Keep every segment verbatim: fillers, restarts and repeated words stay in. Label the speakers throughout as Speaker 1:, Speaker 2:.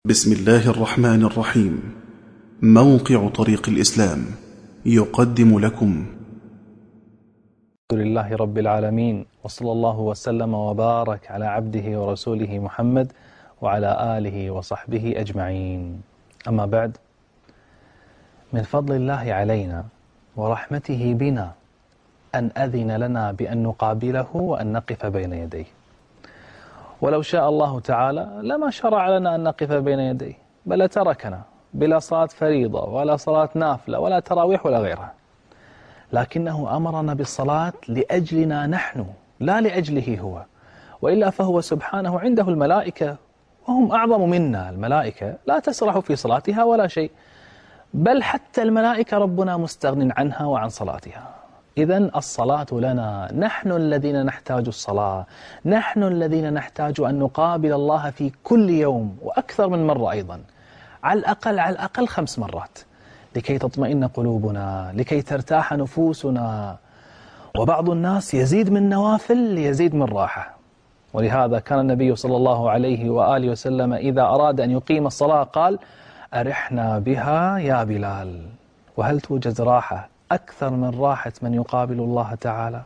Speaker 1: بسم الله الرحمن الرحيم. موقع طريق الإسلام يقدم لكم
Speaker 2: الحمد لله رب العالمين، وصلى الله وسلم وبارك على عبده ورسوله محمد وعلى آله وصحبه أجمعين. أما بعد، من فضل الله علينا ورحمته بنا أن أذن لنا بأن نقابله وأن نقف بين يديه، ولو شاء الله تعالى لما شرع لنا أن نقف بين يديه، بل تركنا بلا صلاة فريضة ولا صلاة نافلة ولا تراويح ولا غيرها، لكنه أمرنا بالصلاة لأجلنا نحن لا لأجله هو، وإلا فهو سبحانه عنده الملائكة وهم أعظم منا. الملائكة لا تسرح في صلاتها ولا شيء، بل حتى الملائكة ربنا مستغن عنها وعن صلاتها. إذن الصلاة لنا، نحن الذين نحتاج الصلاة، نحن الذين نحتاج أن نقابل الله في كل يوم وأكثر من مرة أيضا، على الأقل على الأقل خمس مرات، لكي تطمئن قلوبنا، لكي ترتاح نفوسنا. وبعض الناس يزيد من نوافل ليزيد من راحة، ولهذا كان النبي صلى الله عليه وآله وسلم إذا أراد أن يقيم الصلاة قال: أرحنا بها يا بلال. وهل توجد راحة أكثر من راحة من يقابل الله تعالى؟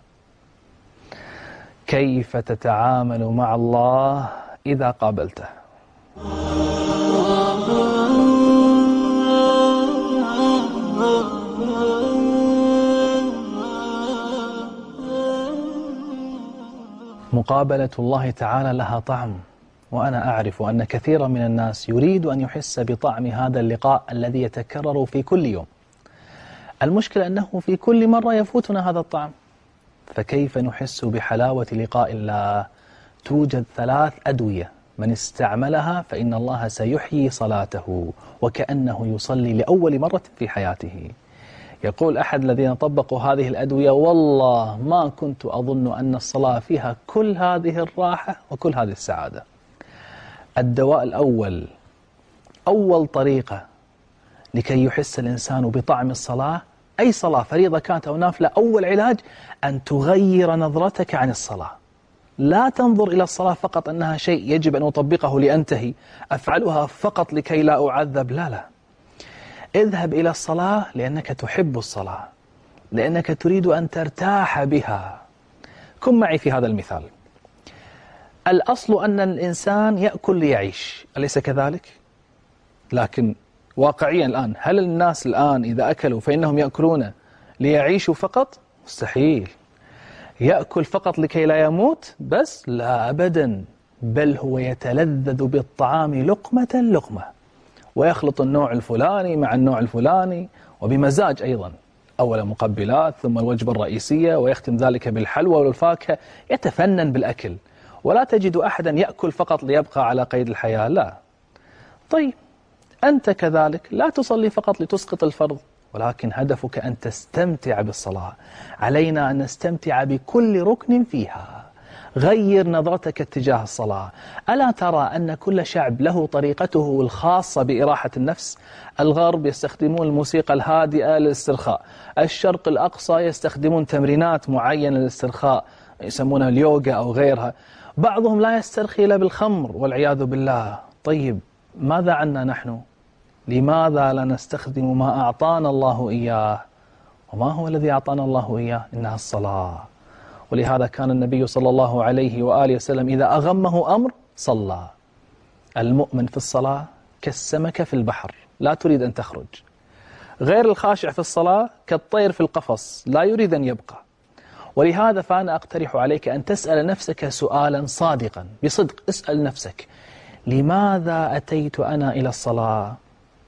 Speaker 2: كيف تتعامل مع الله إذا قابلته؟ مقابلة الله تعالى لها طعم، وأنا أعرف أن كثيرا من الناس يريد أن يحس بطعم هذا اللقاء الذي يتكرر في كل يوم. المشكلة أنه في كل مرة يفوتنا هذا الطعم، فكيف نحس بحلاوة لقاء الله؟ توجد ثلاث أدوية من استعملها فإن الله سيحيي صلاته وكأنه يصلي لأول مرة في حياته. يقول أحد الذين طبقوا هذه الأدوية: والله ما كنت أظن أن الصلاة فيها كل هذه الراحة وكل هذه السعادة. الدواء الأول، أول طريقة لكي يحس الإنسان بطعم الصلاة، أي صلاة فريضة كانت أو نافلة، أول علاج أن تغير نظرتك عن الصلاة. لا تنظر إلى الصلاة فقط أنها شيء يجب أن أطبقه لأنتهي، أفعلها فقط لكي لا أعذب، لا لا. اذهب إلى الصلاة لأنك تحب الصلاة، لأنك تريد أن ترتاح بها. كن معي في هذا المثال. الأصل أن الإنسان يأكل ليعيش، أليس كذلك؟ لكن واقعيا الآن، هل الناس الآن إذا أكلوا فإنهم يأكلون ليعيشوا فقط؟ مستحيل. يأكل فقط لكي لا يموت بس؟ لا أبدا، بل هو يتلذذ بالطعام لقمة لقمة، ويخلط النوع الفلاني مع النوع الفلاني وبمزاج أيضا، أولا مقبلات ثم الوجبة الرئيسية، ويختم ذلك بالحلوى والفاكهة. يتفنن بالأكل، ولا تجد أحدا يأكل فقط ليبقى على قيد الحياة، لا. طيب أنت كذلك لا تصلي فقط لتسقط الفرض، ولكن هدفك أن تستمتع بالصلاة. علينا أن نستمتع بكل ركن فيها. غير نظرتك اتجاه الصلاة. ألا ترى أن كل شعب له طريقته الخاصة بإراحة النفس؟ الغرب يستخدمون الموسيقى الهادئة للاسترخاء، الشرق الأقصى يستخدمون تمرينات معينة للاسترخاء يسمونها اليوغا أو غيرها. بعضهم لا يسترخي إلا بالخمر والعياذ بالله. طيب ماذا عنا نحن؟ لماذا لا نستخدم ما أعطانا الله إياه؟ وما هو الذي أعطانا الله إياه؟ إنها الصلاة. ولهذا كان النبي صلى الله عليه وآله وسلم إذا أغمه أمر صلى. المؤمن في الصلاة كالسمكة في البحر، لا تريد أن تخرج. غير الخاشع في الصلاة كالطير في القفص، لا يريد أن يبقى. ولهذا فأنا أقترح عليك أن تسأل نفسك سؤالا صادقا بصدق. اسأل نفسك: لماذا أتيت أنا إلى الصلاة؟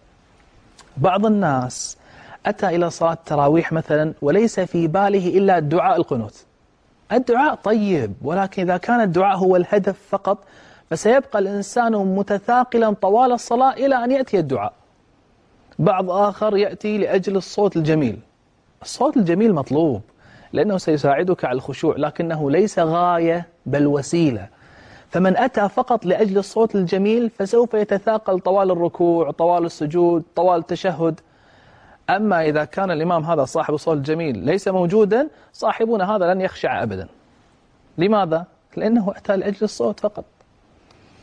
Speaker 2: بعض الناس أتى إلى صلاة التراويح مثلا وليس في باله إلا الدعاء القنوت. الدعاء طيب، ولكن إذا كان الدعاء هو الهدف فقط فسيبقى الإنسان متثاقلا طوال الصلاة إلى أن يأتي الدعاء. بعض آخر يأتي لأجل الصوت الجميل. الصوت الجميل مطلوب لأنه سيساعدك على الخشوع، لكنه ليس غاية بل وسيلة. فمن أتى فقط لأجل الصوت الجميل فسوف يتثاقل طوال الركوع، طوال السجود، طوال التشهد. أما إذا كان الإمام هذا صاحب الصوت الجميل ليس موجودا، صاحبنا هذا لن يخشع أبدا. لماذا؟ لأنه أتى لأجل الصوت فقط.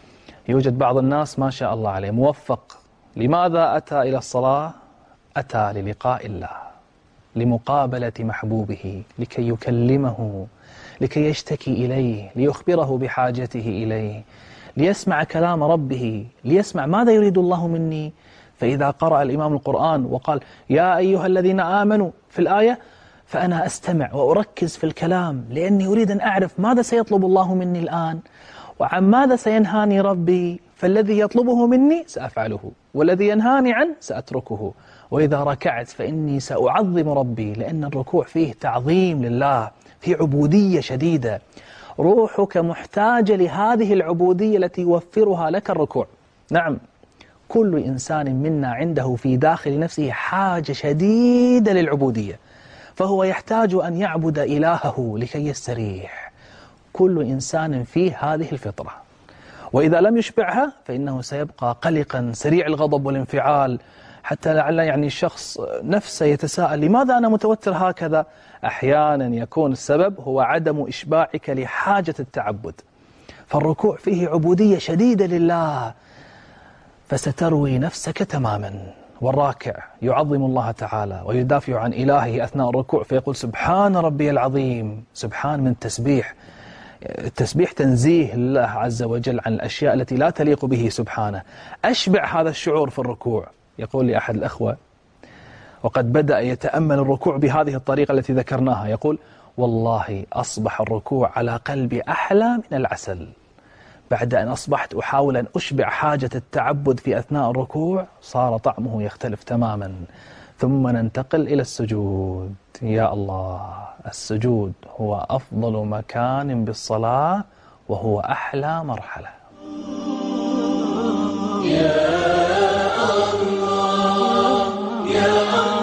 Speaker 2: يوجد بعض الناس ما شاء الله عليه موفق، لماذا أتى إلى الصلاة؟ أتى للقاء الله، لمقابلة محبوبه، لكي يكلمه، لكي يشتكي إليه، ليخبره بحاجته إليه، ليسمع كلام ربه، ليسمع ماذا يريد الله مني. فإذا قرأ الإمام القرآن وقال يا أيها الذين آمنوا في الآية، فأنا أستمع وأركز في الكلام، لأني أريد أن أعرف ماذا سيطلب الله مني الآن، وعن ماذا سينهاني ربي. فالذي يطلبه مني سأفعله، والذي ينهاني عنه سأتركه. وإذا ركعت فإني سأعظم ربي، لأن الركوع فيه تعظيم لله، فيه عبودية شديدة. روحك محتاجة لهذه العبودية التي يوفرها لك الركوع. نعم، كل إنسان منا عنده في داخل نفسه حاجة شديدة للعبودية، فهو يحتاج أن يعبد إلهه لكي يستريح. كل إنسان فيه هذه الفطرة، وإذا لم يشبعها فإنه سيبقى قلقا سريع الغضب والانفعال، حتى لعل يعني الشخص نفسه يتساءل لماذا أنا متوتر هكذا. أحيانا يكون السبب هو عدم إشباعك لحاجة التعبد. فالركوع فيه عبودية شديدة لله، فستروي نفسك تماما. والراكع يعظم الله تعالى ويدافع عن إلهه أثناء الركوع، فيقول سبحان ربي العظيم. سبحان من تسبيح، التسبيح تنزيه لله عز وجل عن الأشياء التي لا تليق به سبحانه. أشبع هذا الشعور في الركوع. يقول لي أحد الأخوة وقد بدأ يتأمل الركوع بهذه الطريقة التي ذكرناها، يقول والله أصبح الركوع على قلبي أحلى من العسل. بعد أن أصبحت أحاول أن أشبع حاجة التعبد في أثناء الركوع، صار طعمه يختلف تماما. ثم ننتقل إلى السجود. يا الله، السجود هو أفضل مكان بالصلاة، وهو أحلى مرحلة. يا الله يا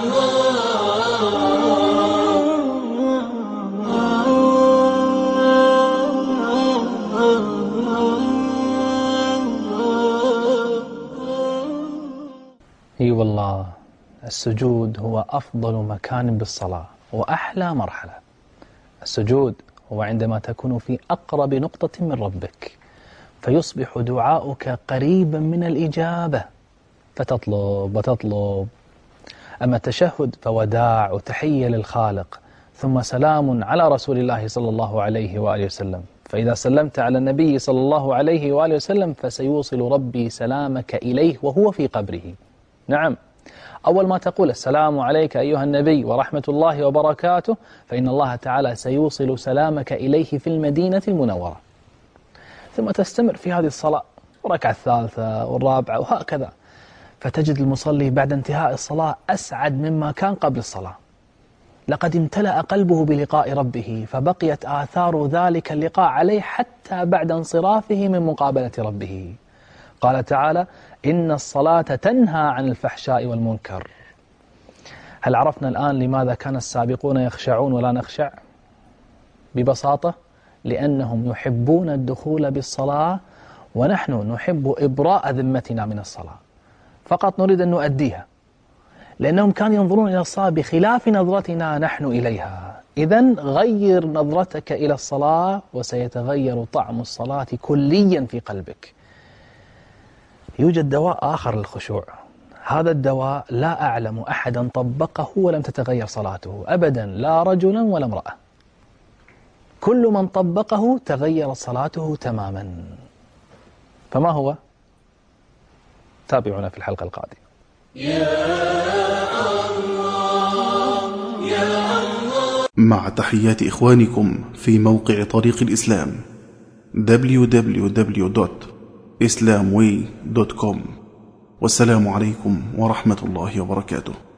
Speaker 2: اي والله، السجود هو أفضل مكان بالصلاة وأحلى مرحلة. السجود هو عندما تكون في أقرب نقطة من ربك، فيصبح دعاؤك قريبا من الإجابة، فتطلب وتطلب. أما التشهد فوداع وتحية للخالق، ثم سلام على رسول الله صلى الله عليه وآله وسلم. فإذا سلمت على النبي صلى الله عليه وآله وسلم فسيوصل ربي سلامك إليه وهو في قبره. نعم، أول ما تقول السلام عليك أيها النبي ورحمة الله وبركاته، فإن الله تعالى سيوصل سلامك إليه في المدينة المنورة. ثم تستمر في هذه الصلاة، الركعة الثالثة والرابعة وهكذا، فتجد المصلي بعد انتهاء الصلاة أسعد مما كان قبل الصلاة. لقد امتلأ قلبه بلقاء ربه، فبقيت آثار ذلك اللقاء عليه حتى بعد انصرافه من مقابلة ربه. قال تعالى إن الصلاة تنهى عن الفحشاء والمنكر. هل عرفنا الآن لماذا كان السابقون يخشعون ولا نخشع؟ ببساطة لأنهم يحبون الدخول بالصلاة، ونحن نحب إبراء ذمتنا من الصلاة، فقط نريد أن نؤديها، لأنهم كانوا ينظرون إلى الصلاة بخلاف نظرتنا نحن إليها. إذن غير نظرتك إلى الصلاة وسيتغير طعم الصلاة كليا في قلبك. يوجد دواء آخر للخشوع، هذا الدواء لا أعلم أحدا طبقه ولم تتغير صلاته أبدا، لا رجلا ولا امرأة. كل من طبقه تغير صلاته تماما. فما هو؟ تابعونا في الحلقة القادمة. يا
Speaker 1: الله يا الله. مع تحيات إخوانكم في موقع طريق الإسلام دبليو دبليو دبليو دوت إسلام واي دوت كوم. والسلام عليكم ورحمة الله وبركاته.